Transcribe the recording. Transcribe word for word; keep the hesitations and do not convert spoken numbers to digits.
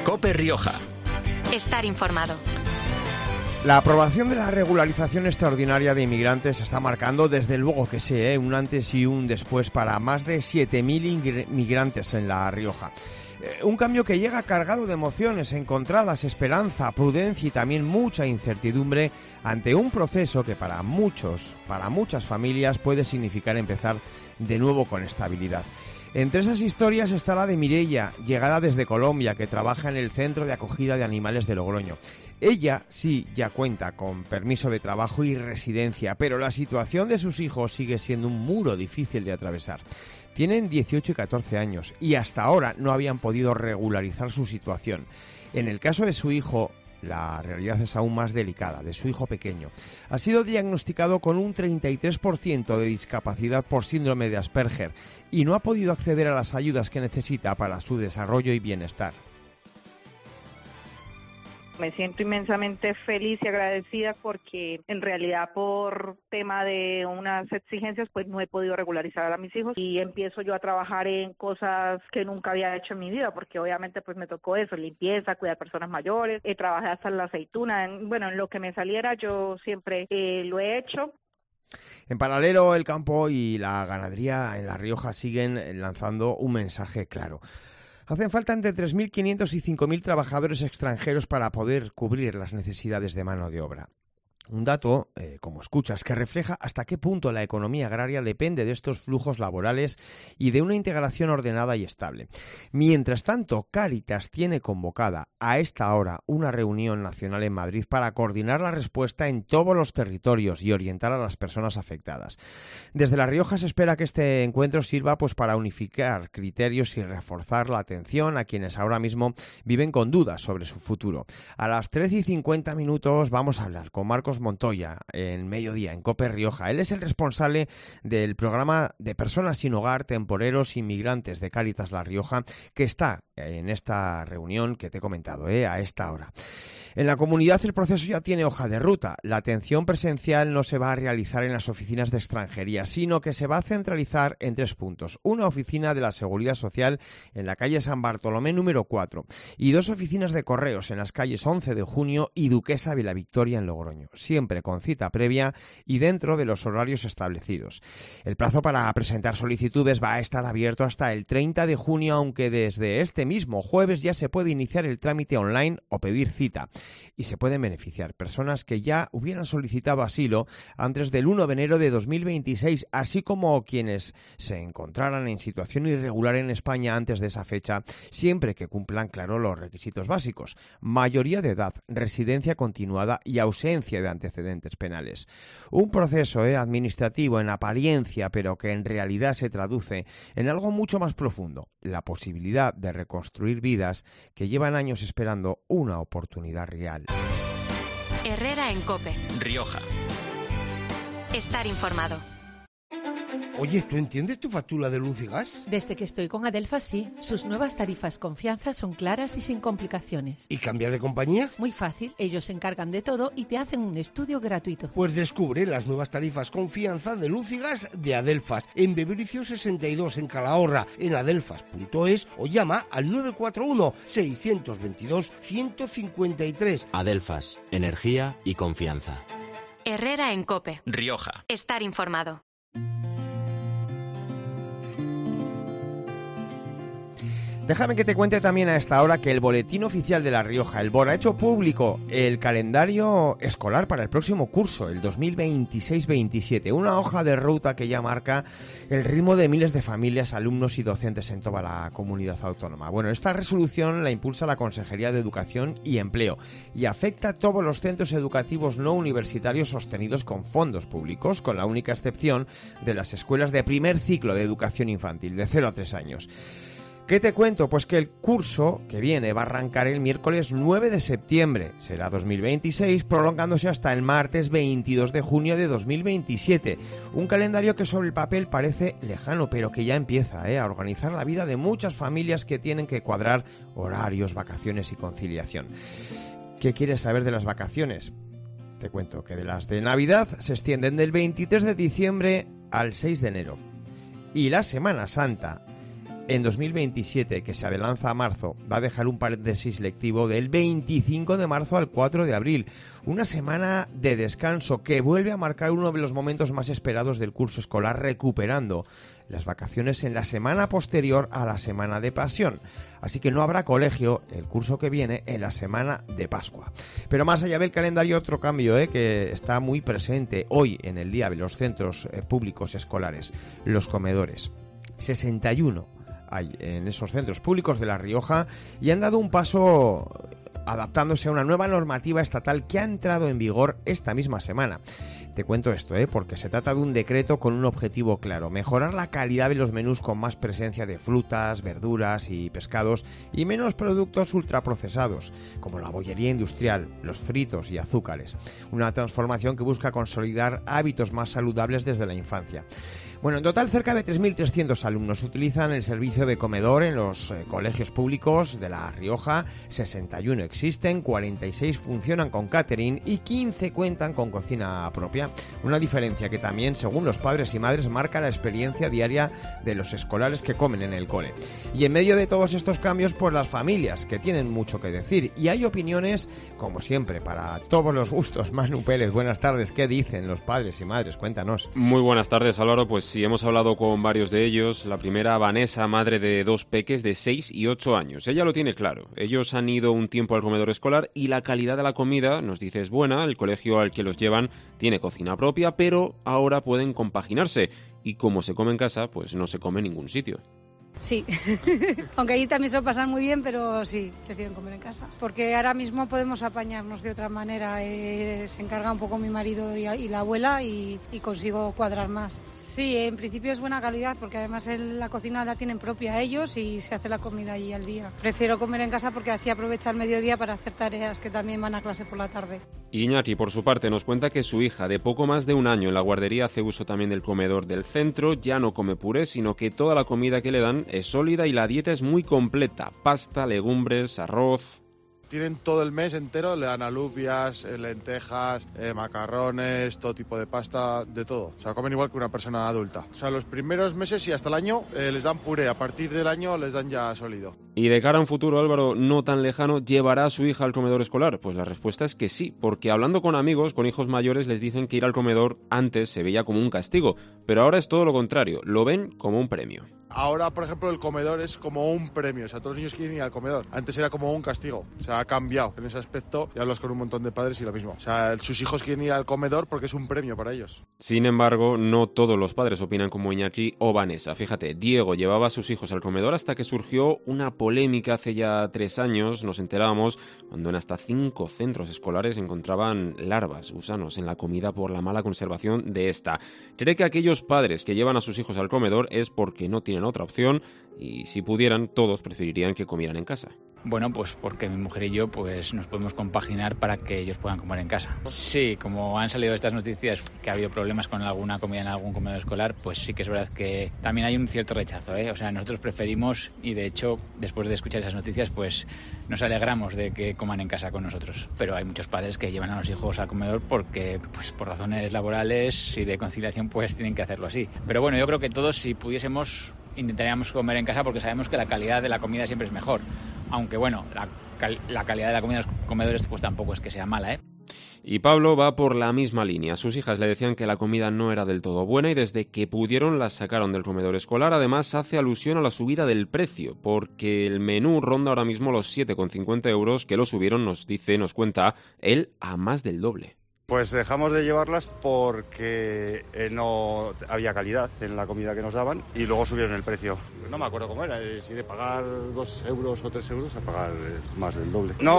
COPE Rioja. Estar informado. La aprobación de la regularización extraordinaria de inmigrantes está marcando, desde luego que sí, ¿eh? un antes y un después para más de siete mil inmigrantes en La Rioja. Eh, un cambio que llega cargado de emociones encontradas, esperanza, prudencia y también mucha incertidumbre ante un proceso que para muchos, para muchas familias puede significar empezar de nuevo con estabilidad. Entre esas historias está la de Mireia, llegada desde Colombia, que trabaja en el Centro de Acogida de Animales de Logroño. Ella sí ya cuenta con permiso de trabajo y residencia, pero la situación de sus hijos sigue siendo un muro difícil de atravesar. Tienen dieciocho y catorce años y hasta ahora no habían podido regularizar su situación. En el caso de su hijo, la realidad es aún más delicada, de su hijo pequeño. Ha sido diagnosticado con un treinta y tres por ciento de discapacidad por síndrome de Asperger y no ha podido acceder a las ayudas que necesita para su desarrollo y bienestar. Me siento inmensamente feliz y agradecida porque en realidad por tema de unas exigencias pues no he podido regularizar a mis hijos y empiezo yo a trabajar en cosas que nunca había hecho en mi vida porque obviamente pues me tocó eso, limpieza, cuidar personas mayores, eh, trabajé hasta en la aceituna, en, bueno, en lo que me saliera yo siempre eh, lo he hecho. En paralelo, el campo y la ganadería en La Rioja siguen lanzando un mensaje claro. Hacen falta entre tres mil quinientos y cinco mil trabajadores extranjeros para poder cubrir las necesidades de mano de obra. Un dato, eh, como escuchas, que refleja hasta qué punto la economía agraria depende de estos flujos laborales y de una integración ordenada y estable. Mientras tanto, Cáritas tiene convocada a esta hora una reunión nacional en Madrid para coordinar la respuesta en todos los territorios y orientar a las personas afectadas. Desde La Rioja se espera que este encuentro sirva pues para unificar criterios y reforzar la atención a quienes ahora mismo viven con dudas sobre su futuro. A las trece y cincuenta minutos vamos a hablar con Marcos Montoya en Mediodía, en COPE Rioja. Él es el responsable del programa de personas sin hogar, temporeros, inmigrantes de Cáritas La Rioja, que está en esta reunión que te he comentado, ¿eh? a esta hora. En la comunidad el proceso ya tiene hoja de ruta. La atención presencial no se va a realizar en las oficinas de extranjería, sino que se va a centralizar en tres puntos. Una oficina de la Seguridad Social en la calle San Bartolomé número cuatro y dos oficinas de correos en las calles once de junio y Duquesa de la Victoria en Logroño, siempre con cita previa y dentro de los horarios establecidos. El plazo para presentar solicitudes va a estar abierto hasta el treinta de junio, aunque desde este mismo jueves ya se puede iniciar el trámite online o pedir cita. Y se pueden beneficiar personas que ya hubieran solicitado asilo antes del primero de enero de dos mil veintiséis, así como quienes se encontraran en situación irregular en España antes de esa fecha, siempre que cumplan, claro, los requisitos básicos: mayoría de edad, residencia continuada y ausencia de antecedentes penales. Un proceso eh, administrativo en apariencia, pero que en realidad se traduce en algo mucho más profundo: la posibilidad de reconstruir vidas que llevan años esperando una oportunidad real. Herrera en COPE Rioja. Estar informado. Oye, ¿tú entiendes tu factura de luz y gas? Desde que estoy con Adelfas, sí. Sus nuevas tarifas Confianza son claras y sin complicaciones. ¿Y cambiar de compañía? Muy fácil. Ellos se encargan de todo y te hacen un estudio gratuito. Pues descubre las nuevas tarifas Confianza de luz y gas de Adelfas en Bebericio sesenta y dos en Calahorra, en adelfas punto es, o llama al nueve cuatro uno, seis dos dos, uno cinco tres. Adelfas, energía y confianza. Herrera en COPE Rioja. Estar informado. Déjame que te cuente también a esta hora que el Boletín Oficial de La Rioja, el BOR, ha hecho público el calendario escolar para el próximo curso, el dos mil veintiséis veintisiete, una hoja de ruta que ya marca el ritmo de miles de familias, alumnos y docentes en toda la comunidad autónoma. Bueno, esta resolución la impulsa la Consejería de Educación y Empleo y afecta a todos los centros educativos no universitarios sostenidos con fondos públicos, con la única excepción de las escuelas de primer ciclo de educación infantil, de cero a tres años. ¿Qué te cuento? Pues que el curso que viene va a arrancar el miércoles nueve de septiembre, será dos mil veintiséis, prolongándose hasta el martes veintidós de junio de dos mil veintisiete. Un calendario que sobre el papel parece lejano, pero que ya empieza ¿eh? a organizar la vida de muchas familias que tienen que cuadrar horarios, vacaciones y conciliación. ¿Qué quieres saber de las vacaciones? Te cuento que de las de Navidad se extienden del veintitrés de diciembre al seis de enero. Y la Semana Santa en dos mil veintisiete, que se adelanta a marzo, va a dejar un paréntesis lectivo del veinticinco de marzo al cuatro de abril. Una semana de descanso que vuelve a marcar uno de los momentos más esperados del curso escolar, recuperando las vacaciones en la semana posterior a la semana de Pasión. Así que no habrá colegio el curso que viene en la semana de Pascua. Pero más allá del calendario, otro cambio eh, que está muy presente hoy en el día de los centros eh, públicos escolares, los comedores. sesenta y uno hay en esos centros públicos de La Rioja y han dado un paso adaptándose a una nueva normativa estatal que ha entrado en vigor esta misma semana. Te cuento esto, ¿eh? porque se trata de un decreto con un objetivo claro: mejorar la calidad de los menús con más presencia de frutas, verduras y pescados y menos productos ultraprocesados, como la bollería industrial, los fritos y azúcares. Una transformación que busca consolidar hábitos más saludables desde la infancia. Bueno, en total cerca de tres mil trescientos alumnos utilizan el servicio de comedor en los eh, colegios públicos de La Rioja. sesenta y uno existen, cuarenta y seis funcionan con catering y quince cuentan con cocina propia. Una diferencia que también, según los padres y madres, marca la experiencia diaria de los escolares que comen en el cole. Y en medio de todos estos cambios, pues las familias, que tienen mucho que decir. Y hay opiniones, como siempre, para todos los gustos. Manu Pérez, buenas tardes. ¿Qué dicen los padres y madres? Cuéntanos. Muy buenas tardes, Álvaro. Pues sí, hemos hablado con varios de ellos. La primera, Vanessa, madre de dos peques de seis y ocho años. Ella lo tiene claro. Ellos han ido un tiempo al comedor escolar y la calidad de la comida, nos dice, es buena. El colegio al que los llevan tiene cocina propia, pero ahora pueden compaginarse. Y como se come en casa, pues no se come en ningún sitio. Sí, aunque allí también se lo pasan muy bien, pero sí, prefieren comer en casa. Porque ahora mismo podemos apañarnos de otra manera. Eh, se encarga un poco mi marido y, y la abuela y, y consigo cuadrar más. Sí, en principio es buena calidad porque además el, la cocina la tienen propia ellos y se hace la comida allí al día. Prefiero comer en casa porque así aprovecha el mediodía para hacer tareas que también van a clase por la tarde. Iñaki, por su parte, nos cuenta que su hija, de poco más de un año en la guardería, hace uso también del comedor del centro. Ya no come puré, sino que toda la comida que le dan es sólida y la dieta es muy completa: pasta, legumbres, arroz. Tienen todo el mes entero, le dan alubias, lentejas, eh, macarrones, todo tipo de pasta, de todo. O sea, comen igual que una persona adulta. O sea, los primeros meses y hasta el año eh, les dan puré, a partir del año les dan ya sólido. Y de cara a un futuro, Álvaro, no tan lejano, ¿llevará a su hija al comedor escolar? Pues la respuesta es que sí, porque hablando con amigos, con hijos mayores, les dicen que ir al comedor antes se veía como un castigo, pero ahora es todo lo contrario, lo ven como un premio. Ahora, por ejemplo, el comedor es como un premio, o sea, todos los niños quieren ir al comedor. Antes era como un castigo, o sea, ha cambiado en ese aspecto y hablas con un montón de padres y lo mismo. O sea, sus hijos quieren ir al comedor porque es un premio para ellos. Sin embargo, no todos los padres opinan como Iñaki o Vanessa. Fíjate, Diego llevaba a sus hijos al comedor hasta que surgió una polémica hace ya tres años, nos enterábamos, cuando en hasta cinco centros escolares encontraban larvas, gusanos en la comida por la mala conservación de esta. Cree que aquellos padres que llevan a sus hijos al comedor es porque no tienen otra opción y si pudieran todos preferirían que comieran en casa. Bueno, pues porque mi mujer y yo pues nos podemos compaginar para que ellos puedan comer en casa. Sí, como han salido estas noticias que ha habido problemas con alguna comida en algún comedor escolar, pues sí que es verdad que también hay un cierto rechazo, ¿eh? O sea, nosotros preferimos, y de hecho después de escuchar esas noticias pues nos alegramos de que coman en casa con nosotros. Pero hay muchos padres que llevan a los hijos al comedor porque pues por razones laborales y de conciliación pues tienen que hacerlo así. Pero bueno, yo creo que todos, si pudiésemos, intentaríamos comer en casa porque sabemos que la calidad de la comida siempre es mejor. Aunque bueno, la, cal- la calidad de la comida en los comedores pues tampoco es que sea mala, ¿eh? Y Pablo va por la misma línea. Sus hijas le decían que la comida no era del todo buena y desde que pudieron las sacaron del comedor escolar. Además, hace alusión a la subida del precio, porque el menú ronda ahora mismo los siete con cincuenta euros, que lo subieron, nos dice, nos cuenta él, a más del doble. Pues dejamos de llevarlas porque eh, no había calidad en la comida que nos daban y luego subieron el precio. No me acuerdo cómo era, si de pagar dos euros o tres euros a pagar más del doble. No,